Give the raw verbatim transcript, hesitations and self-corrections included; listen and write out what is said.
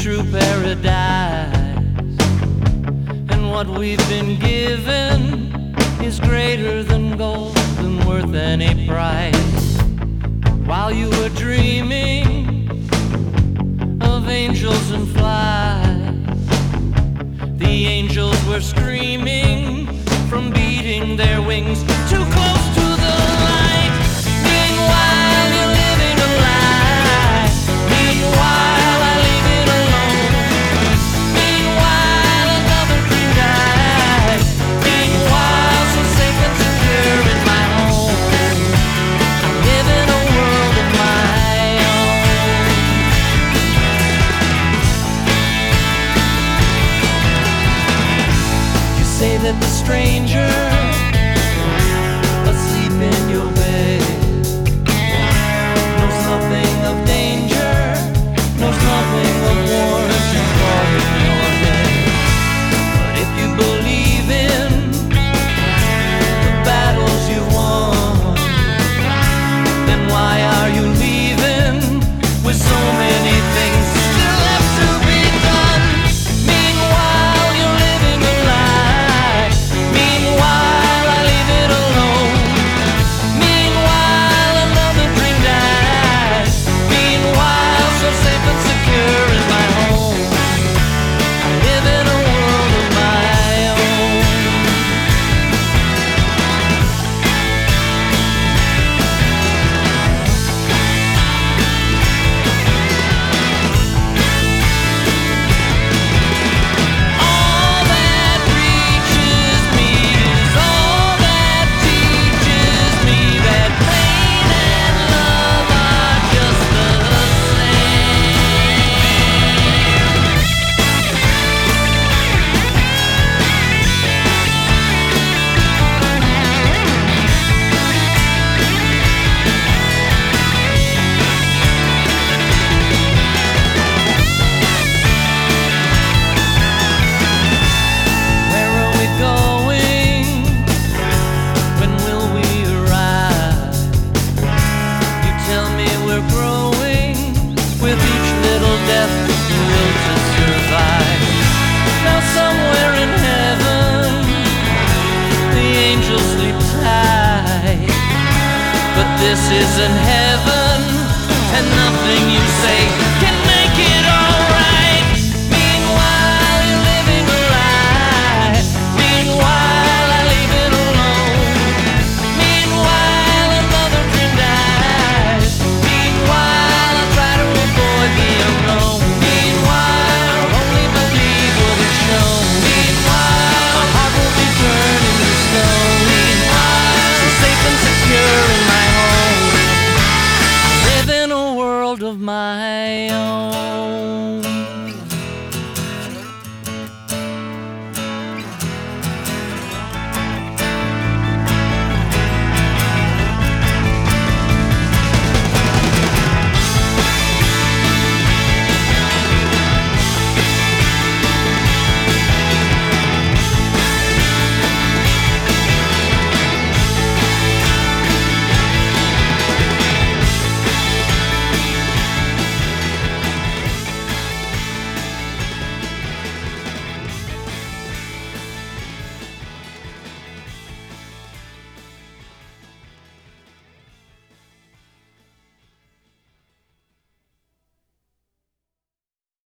true paradise. And what we've been given is greater than gold and worth any price. While you were dreaming of angels and flies, the angels were screaming from beating their wings too close to the light. Meanwhile, you're living a lie. Meanwhile, I leave it alone. Meanwhile, another dream dies. Meanwhile, so safe and secure in my home, I live in a world of my own. You say that the stranger asleep in your bed knows nothing of danger, knows nothing of wars and war in your head. But if you believe in the battles you won, then why are you leaving with so many things still left to be done? Meanwhile, you're living a lie. Meanwhile, I leave it alone. Meanwhile, another dream dies. Meanwhile, so safe and secure in my home, I live in a world of my own. All that reaches me is all that teaches me that pain and love are just the same. Where are we going? When will we arrive? You tell me we're growing with each little death you will to survive. Now somewhere in heaven the angels sleep tight, but this isn't heaven, and nothing you say